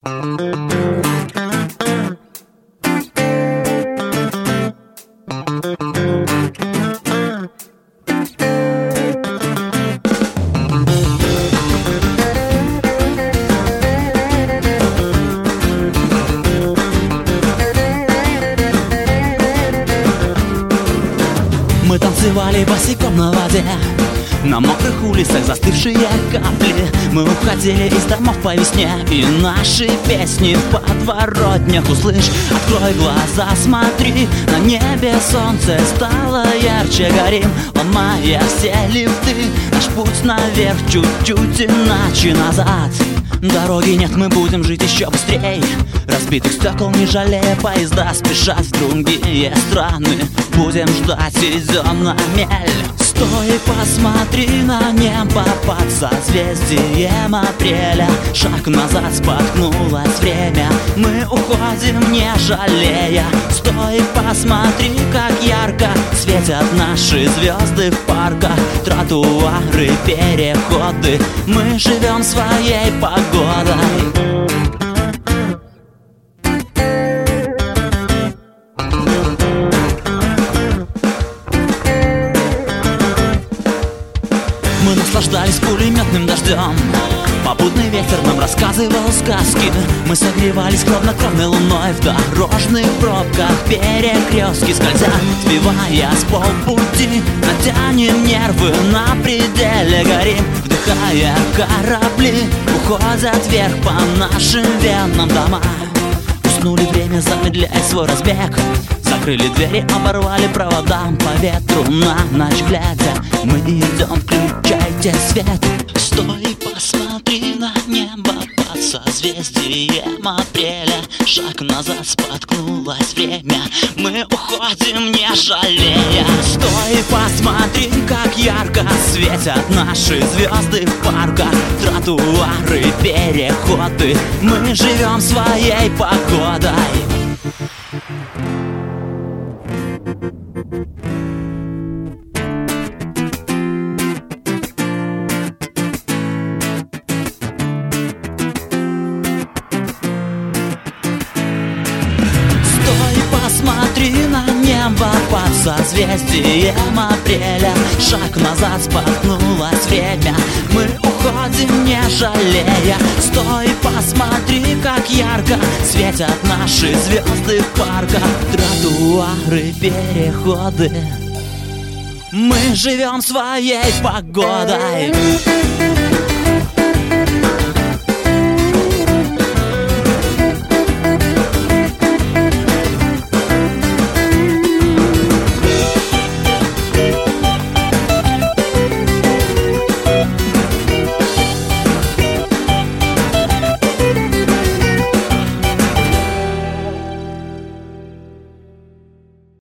Мы танцевали босиком на воде, на мокрых улицах застывшие капли. Мы уходили из домов по весне, и наши песни в подворотнях услышь. Открой глаза, смотри, на небе солнце стало ярче, горим, ломая все лифты. Наш путь наверх чуть-чуть иначе назад. Дороги нет, мы будем жить еще быстрей. Разбитых стекол не жалея, поезда спешат в другие страны. Будем ждать, идем на мель. Стой, посмотри на небо под созвездием апреля. Шаг назад, споткнулось время, мы уходим, не жалея. Стой, посмотри, как ярко светят наши звезды в парках. Тротуары, переходы, мы живем своей погодой. Мы наслаждались пулеметным дождем, попутный ветер нам рассказывал сказки. Мы согревались хладнокровной луной в дорожных пробках, перекрестки скользя, сбивая с полпути. Натянем нервы на пределе, горим, вдыхая корабли. Уходят вверх по нашим венам дома. Уснули, время замедляет свой разбег. Закрыли двери, оборвали провода по ветру. На ночь глядя, мы идем, включайте свет. Стой, посмотри на небо под созвездием апреля. Шаг назад, споткнулось время, мы уходим, не жалея. Стой, посмотри, как ярко светят наши звезды в парках. Тротуары, переходы, мы живем своей погодой. Посмотри на небо под созвездием апреля. Шаг назад, споткнулось время, мы уходим, не жалея. Стой, посмотри, как ярко светят наши звезды в парках. Тротуары, переходы, мы живем своей погодой.